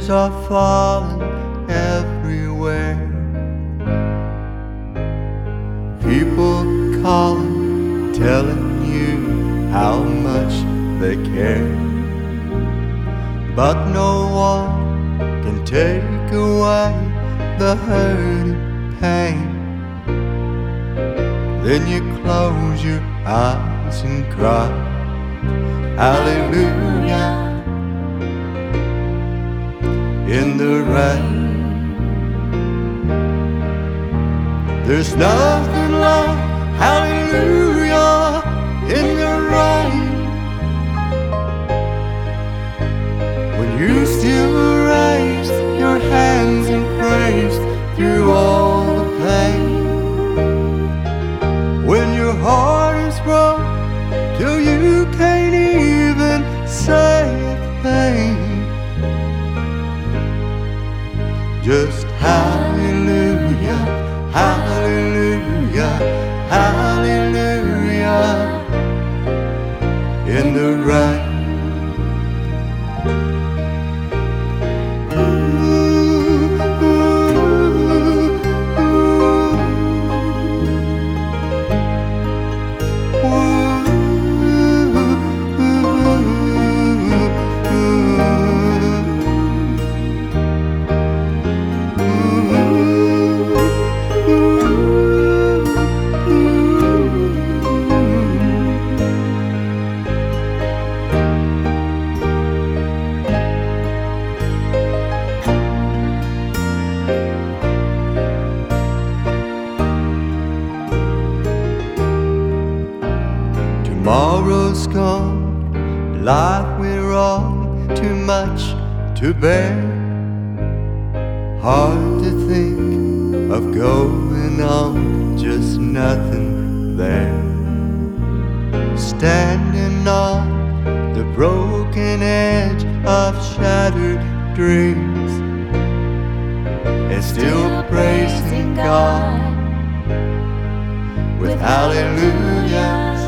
Tears are falling everywhere. People calling, telling you how much they care. But no one can take away the hurt and pain. Then you close your eyes and cry, hallelujah, in the rain. There's nothing like hallelujah in the rain. When you still raise your hands in praise through all the pain. When your heart is broke till you can't even say a thing. Just hallelujah, hallelujah, hallelujah in the rain. Tomorrow's gone like we're all too much to bear. Hard to think of going on, just nothing there. Standing on the broken edge of shattered dreams and still praising God with hallelujahs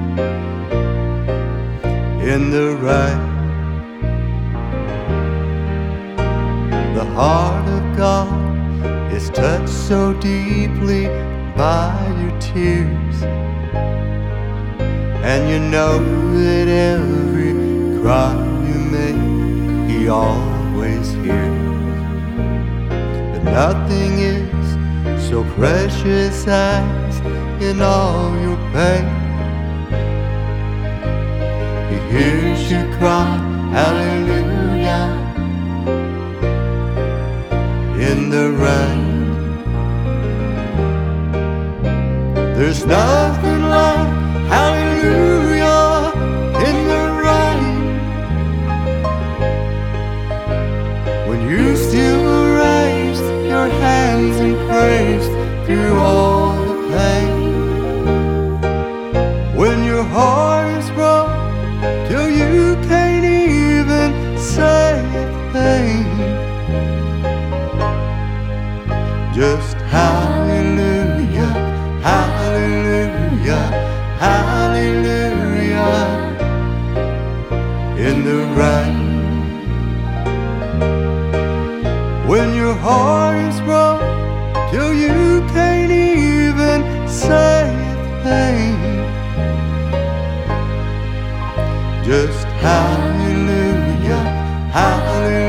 in the rain. The heart of God is touched so deeply by your tears, and you know that every cry you make, He always hears. But nothing is so precious as in all your pain. He hears you cry, hallelujah, in the rain. There's nothing like hallelujah in the rain. When you still raise your hands in praise through all the pain. When your heart is broke till you can't even say a thing. Just hallelujah, hallelujah, hallelujah in the rain. When your heart is broke till you can't even say a thing. Just hallelujah, hallelujah.